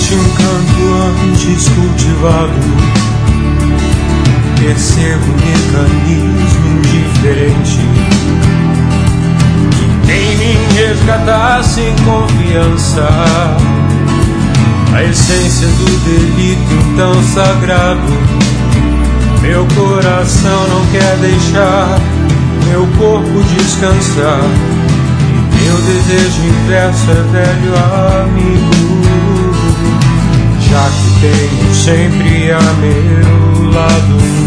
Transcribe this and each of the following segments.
Este encanto antes cultivado, percebo um mecanismo indiferente que tem me resgatar sem confiança. A essência do delito tão sagrado, meu coração não quer deixar meu corpo descansar. E meu desejo inverso é velho amigo, já que tenho sempre a meu lado.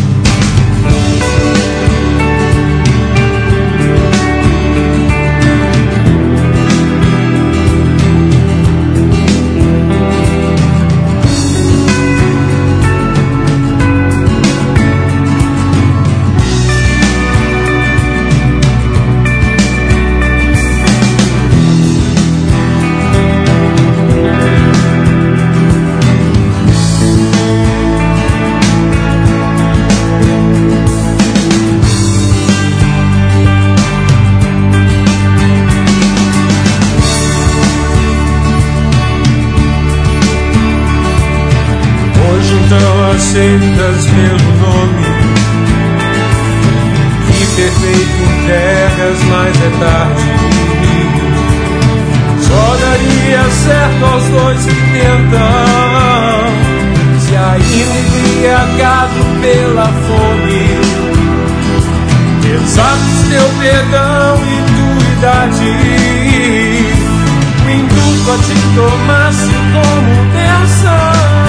Então aceitas pelo nome, que perfeito entregas, mas é tarde. Só daria certo aos dois que tentam, se ainda embriagado pela fome. Exatos teu perdão e tua idade, o indulto a te tomasse como bênção.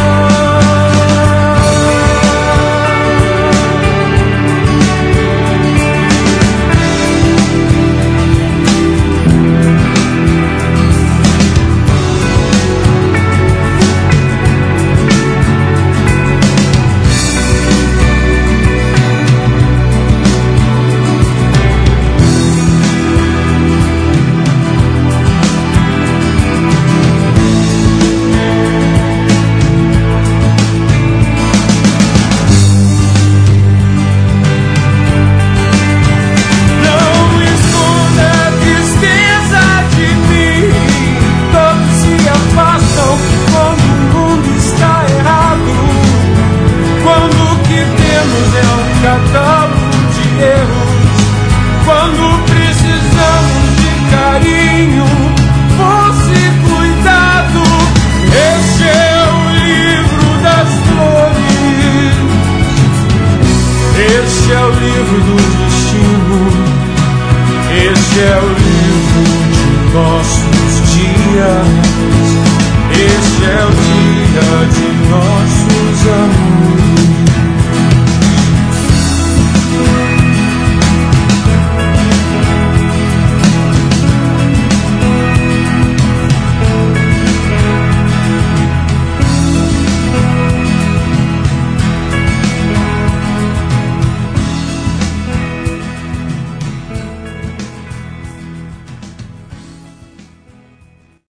Quando precisamos de carinho, fosse cuidado. Este é o livro das flores, este é o livro do destino, este é o livro de nossos dias, este é o dia de nossos amores.